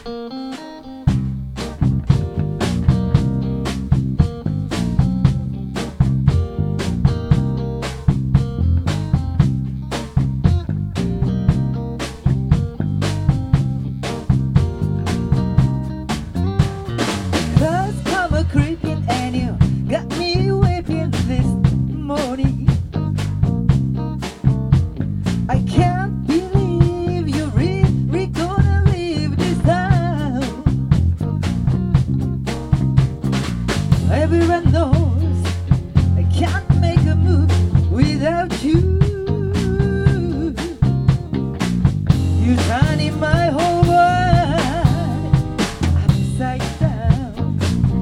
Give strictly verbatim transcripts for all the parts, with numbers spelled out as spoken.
Clouds come a creeping and you got me weeping this morning. I can't believe you're really gonna leave this town. Everyone knows I can't make a move without you. You're turning my whole world upside down,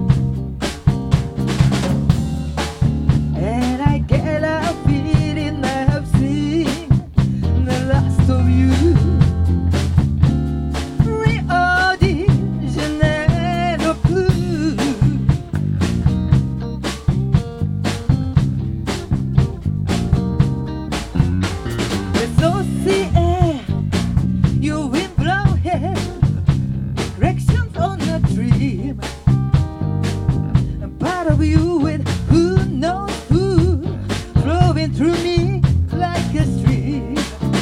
and I get a feeling I've seen the last of you. Rio de Janeiro blue. There's no sea air, you wind blow hair, directions on a dream. A part of you with who knows who, flowing through me like a stream.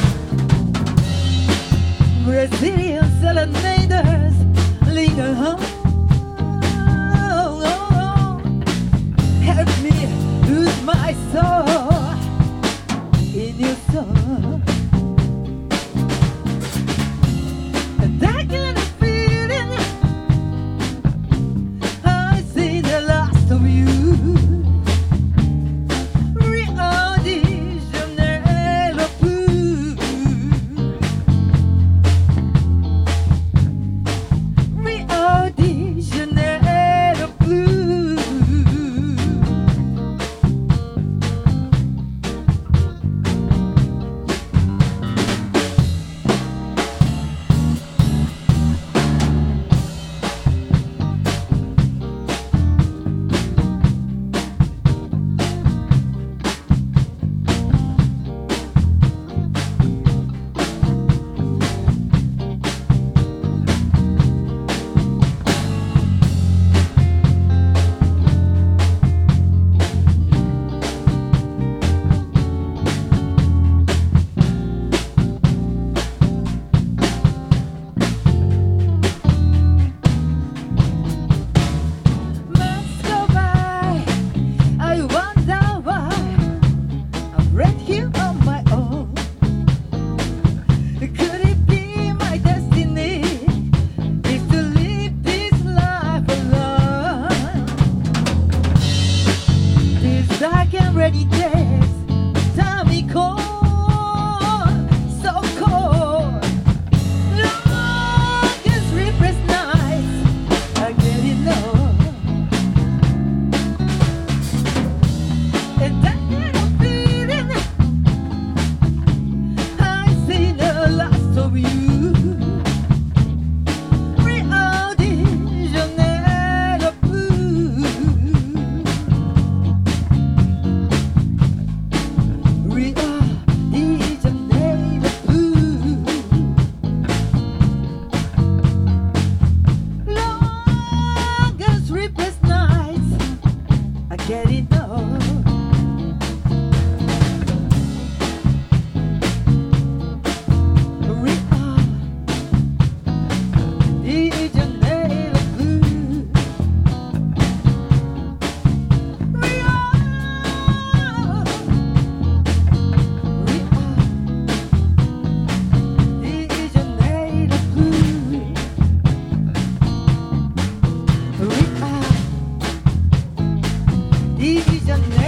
Brazilian serenaders linger home. Help me lose my soul in your song. And I get a feeling I see the last of you. Rio de Janeiro blue. Rio de Janeiro blue. Months go by, I wonder why I'm right here on my own. Could it be my destiny is to live this life alone? These dark and rainy days, time me cold, so cold. Longest sleepless nights, I get it low. And I get a feeling I see the last of you. Rio de Janeiro blue. Rio de Janeiro blue. Longest sleepless nights, I get it low. Rio de Janeiro.